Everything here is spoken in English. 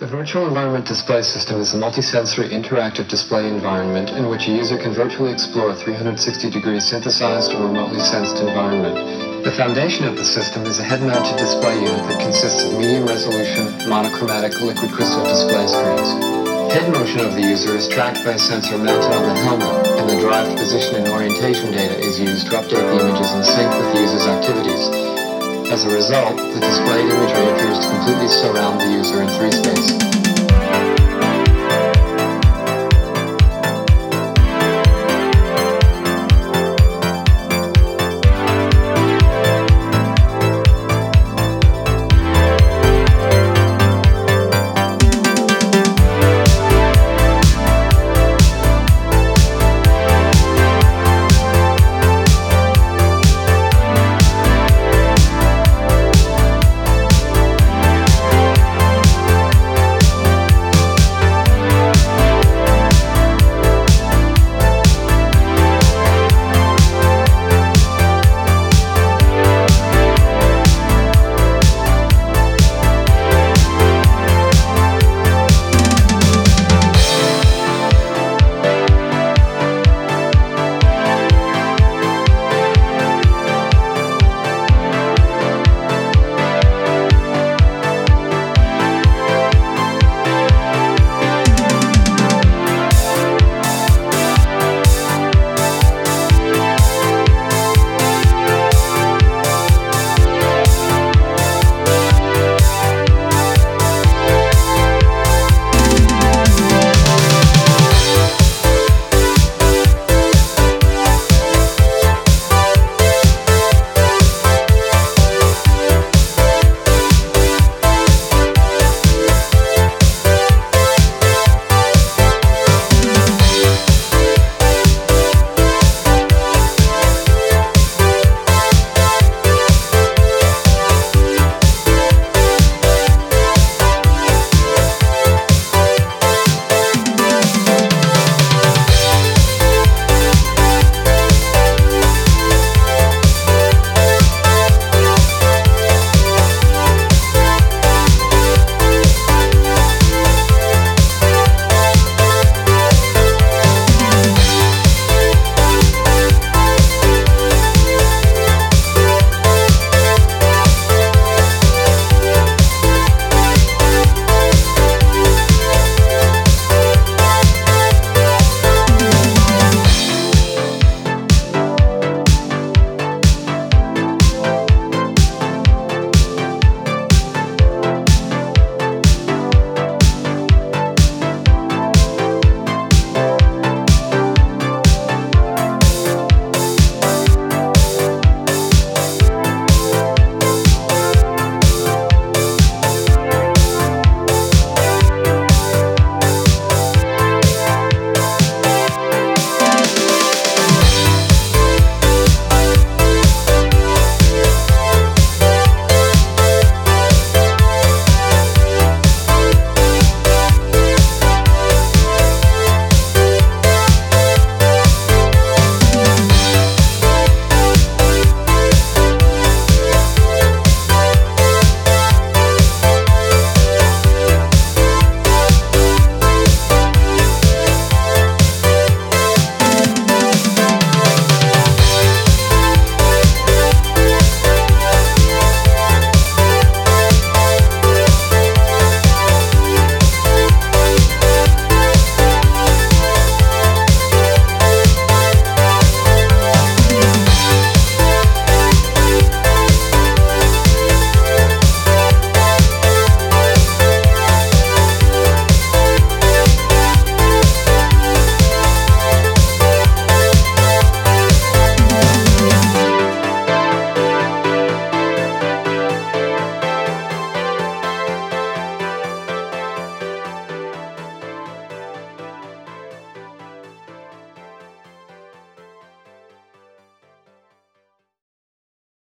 The Virtual Environment Display System is a multisensory interactive display environment in which a user can virtually explore a 360-degree synthesized or remotely sensed environment. The foundation of the system is a head-mounted display unit that consists of medium-resolution, monochromatic liquid crystal display screens. Head motion of the user is tracked by a sensor mounted on the helmet, and the derived position and orientation data is used to update the images in sync with the user's activities. As a result, the displayed imagery appears to completely surround the user in 360